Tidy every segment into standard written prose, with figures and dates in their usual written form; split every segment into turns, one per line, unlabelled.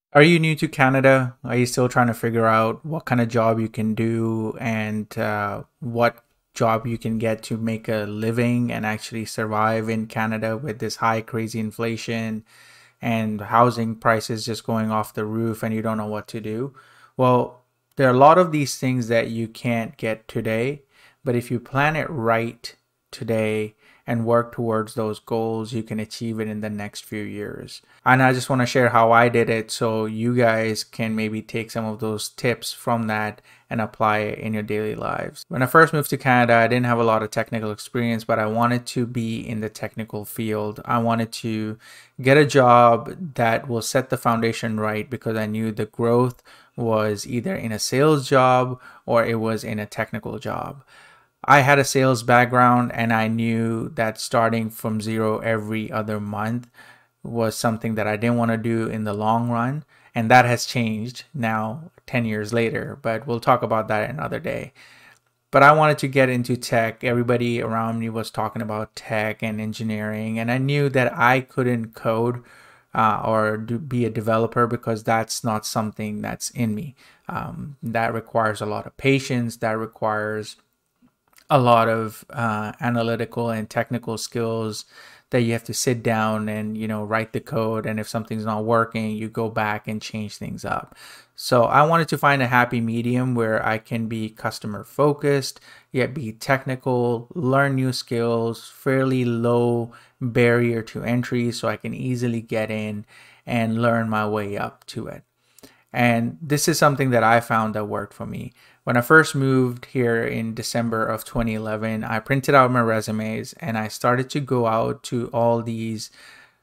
Are you new to Canada? Are you still trying to figure out what kind of job you can do and what job you can get to make a living and actually survive in Canada with this high, crazy inflation and housing prices just going off the roof and you don't know what to do? Well, there are a lot of these things that you can't get today, but if you plan it right today and work towards those goals, you can achieve it in the next few years. And I just want to share how I did it so you guys can maybe take some of those tips from that and apply it in your daily lives. When I first moved to Canada, I didn't have a lot of technical experience, but I wanted to be in the technical field. I wanted to get a job that will set the foundation right because I knew the growth was either in a sales job or it was in a technical job. I had a sales background and I knew that starting from zero every other month was something that I didn't want to do in the long run. And that has changed now 10 years later, but we'll talk about that another day. But I wanted to get into tech. Everybody around me was talking about tech and engineering, and I knew that I couldn't code be a developer because that's not something that's in me. That requires a lot of patience, that requires a lot of analytical and technical skills that you have to sit down and write the code, and if something's not working you go back and change things up. So I wanted to find a happy medium where I can be customer focused yet be technical, learn new skills, fairly low barrier to entry so I can easily get in and learn my way up to it. And this is something that I found that worked for me. When I first moved here in December of 2011, I printed out my resumes and I started to go out to all these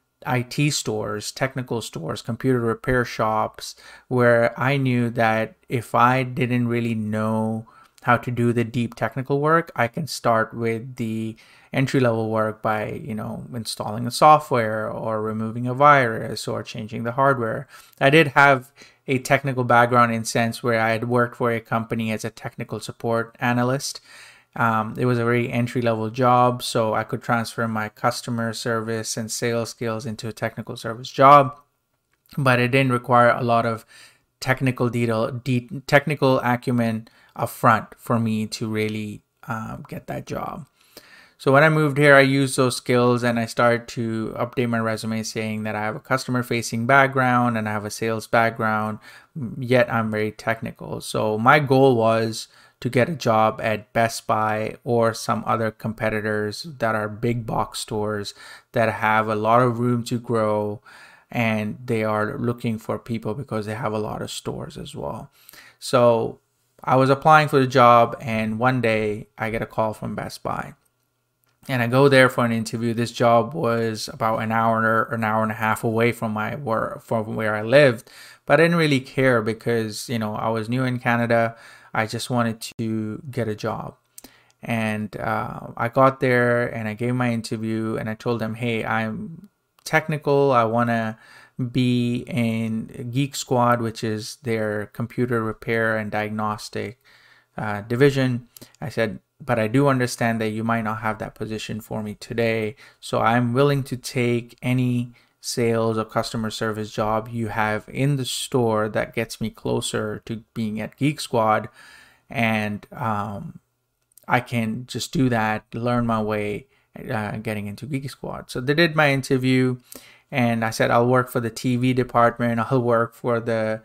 IT stores, technical stores, computer repair shops, where I knew that if I didn't really know how to do the deep technical work, I can start with the entry level work by, installing a software or removing a virus or changing the hardware. I did have a technical background in sense where I had worked for a company as a technical support analyst. It was a very entry level job, so I could transfer my customer service and sales skills into a technical service job, but it didn't require a lot of technical technical acumen up front for me to really get that job. So when I moved here, I used those skills and I started to update my resume saying that I have a customer facing background and I have a sales background, yet I'm very technical. So my goal was to get a job at Best Buy or some other competitors that are big box stores that have a lot of room to grow, and they are looking for people because they have a lot of stores as well. So I was applying for the job and one day I get a call from Best Buy. And I go there for an interview. This job was about an hour or an hour and a half away from my work, from where I lived. But I didn't really care because, I was new in Canada. I just wanted to get a job. And I got there and I gave my interview and I told them, hey, I'm technical. I want to be in Geek Squad, which is their computer repair and diagnostic division. I said, but I do understand that you might not have that position for me today. So I'm willing to take any sales or customer service job you have in the store that gets me closer to being at Geek Squad. And I can just do that, learn my way getting into Geek Squad. So they did my interview. And I said, I'll work for the TV department. I'll work for the,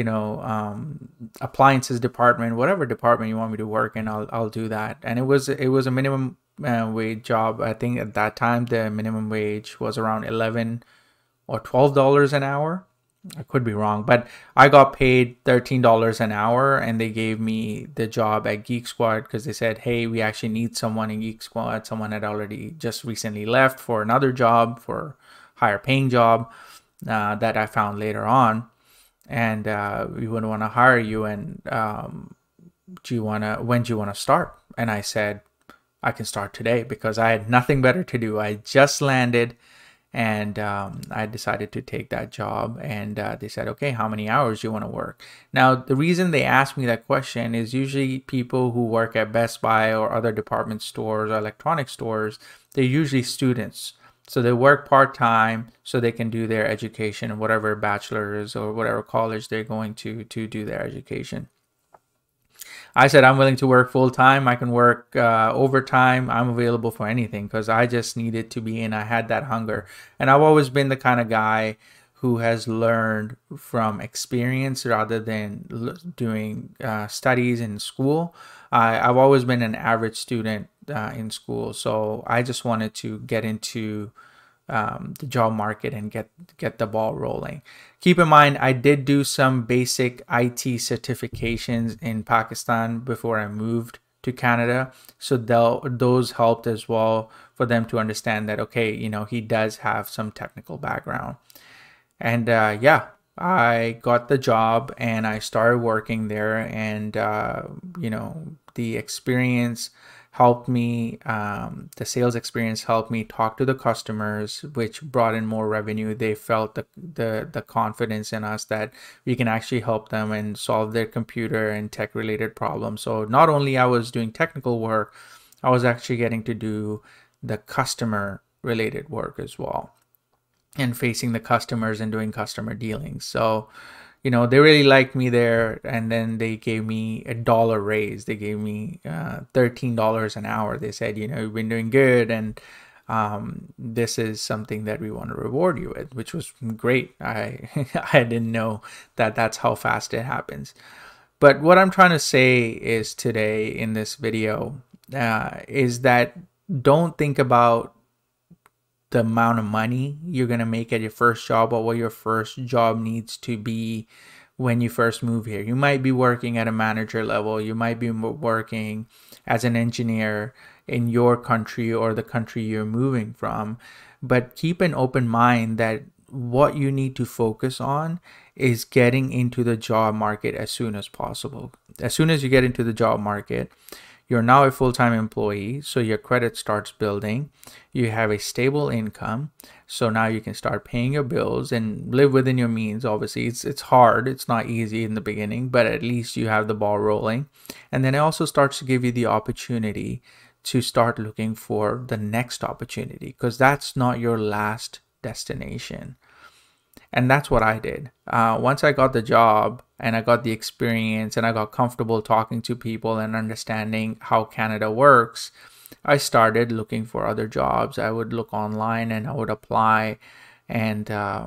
appliances department, whatever department you want me to work in, I'll do that. And it was a minimum wage job. I think at that time the minimum wage was around $11 or $12 an hour. I could be wrong, but I got paid $13 an hour, and they gave me the job at Geek Squad because they said, hey, we actually need someone in Geek Squad. Someone had already just recently left for another job, for higher paying job that I found later on, and we would want to hire you, and when do you want to start? And I said, I can start today because I had nothing better to do. I just landed and I decided to take that job, and they said, okay, how many hours do you want to work? Now, the reason they ask me that question is usually people who work at Best Buy or other department stores or electronic stores, they're usually students. So they work part-time so they can do their education, whatever bachelor's or whatever college they're going to do their education. I said I'm willing to work full time. I can work overtime. I'm available for anything because I just needed to be in. I had that hunger. And I've always been the kind of guy who has learned from experience rather than doing studies in school. I've always been an average student in school. So I just wanted to get into the job market and get the ball rolling. Keep in mind, I did do some basic IT certifications in Pakistan before I moved to Canada, so those helped as well for them to understand that, okay, he does have some technical background. And yeah, I got the job and I started working there, and the experience helped me, the sales experience helped me talk to the customers, which brought in more revenue. They felt the confidence in us that we can actually help them and solve their computer and tech related problems. So not only I was doing technical work, I was actually getting to do the customer related work as well, and facing the customers and doing customer dealings. So they really liked me there, and then they gave me $1 raise. They gave me $13 an hour. They said, you've been doing good, and this is something that we want to reward you with, which was great. I I didn't know that that's how fast it happens. But what I'm trying to say is today in this video is that don't think about the amount of money you're going to make at your first job or what your first job needs to be when you first move here. You might be working at a manager level. You might be working as an engineer in your country or the country you're moving from. But keep an open mind that what you need to focus on is getting into the job market as soon as possible. As soon as you get into the job market, you're now a full-time employee, so your credit starts building. You have a stable income, so now you can start paying your bills and live within your means. Obviously, it's hard. It's not easy in the beginning, but at least you have the ball rolling. And then it also starts to give you the opportunity to start looking for the next opportunity, because that's not your last destination. And that's what I did. Once I got the job and I got the experience and I got comfortable talking to people and understanding how Canada works, I started looking for other jobs. I would look online and I would apply and,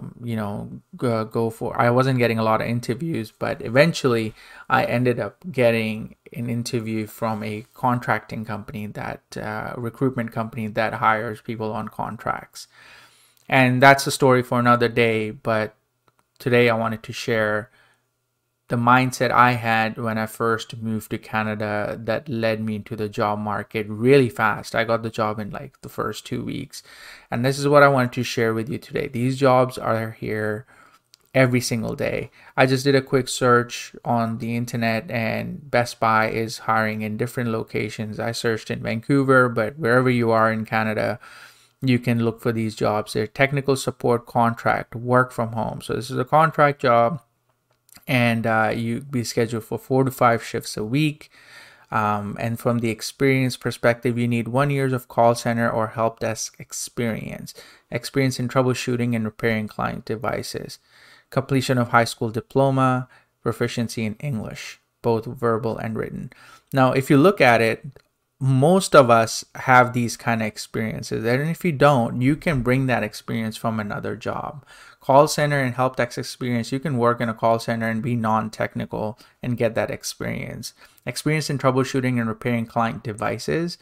go for, I wasn't getting a lot of interviews, but eventually I ended up getting an interview from a contracting company, that recruitment company that hires people on contracts. And that's a story for another day, but today I wanted to share the mindset I had when I first moved to Canada that led me into the job market really fast. I got the job in like the first 2 weeks. And this is what I wanted to share with you today. These jobs are here every single day. I just did a quick search on the internet and Best Buy is hiring in different locations. I searched in Vancouver, but wherever you are in Canada, you can look for these jobs. They're technical support contract, work from home. So this is a contract job, and you be scheduled for 4 to 5 shifts a week. And from the experience perspective, you need 1 year of call center or help desk experience in troubleshooting and repairing client devices, completion of high school diploma, proficiency in English, both verbal and written. Now, if you look at it, most of us have these kind of experiences, and if you don't, you can bring that experience from another job. Call center and help desk experience, you can work in a call center and be non-technical and get that experience in troubleshooting and repairing client devices.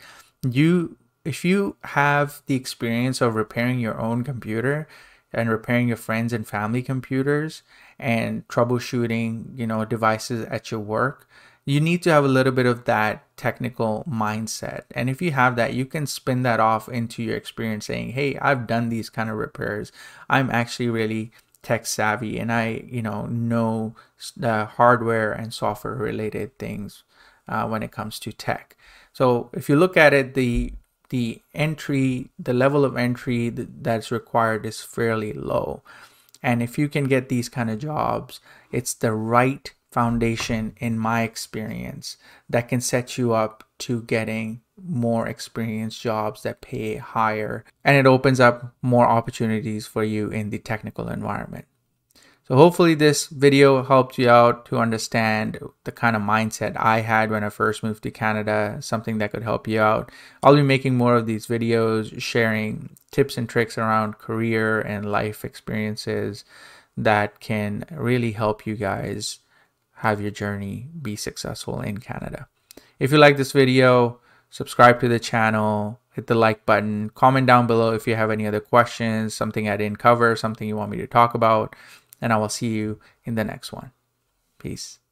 If you have the experience of repairing your own computer and repairing your friends and family computers and troubleshooting devices at your work, you need to have a little bit of that technical mindset. And if you have that, you can spin that off into your experience saying, hey, I've done these kind of repairs. I'm actually really tech savvy and I, know the hardware and software related things when it comes to tech. So if you look at it, the level of entry that's required is fairly low. And if you can get these kind of jobs, it's the right foundation, in my experience, that can set you up to getting more experienced jobs that pay higher, and it opens up more opportunities for you in the technical environment. So hopefully this video helped you out to understand the kind of mindset I had when I first moved to Canada, something that could help you out. I'll be making more of these videos, sharing tips and tricks around career and life experiences that can really help you guys have your journey be successful in Canada. If you like this video, subscribe to the channel, hit the like button, comment down below if you have any other questions, something I didn't cover, something you want me to talk about, and I will see you in the next one. Peace.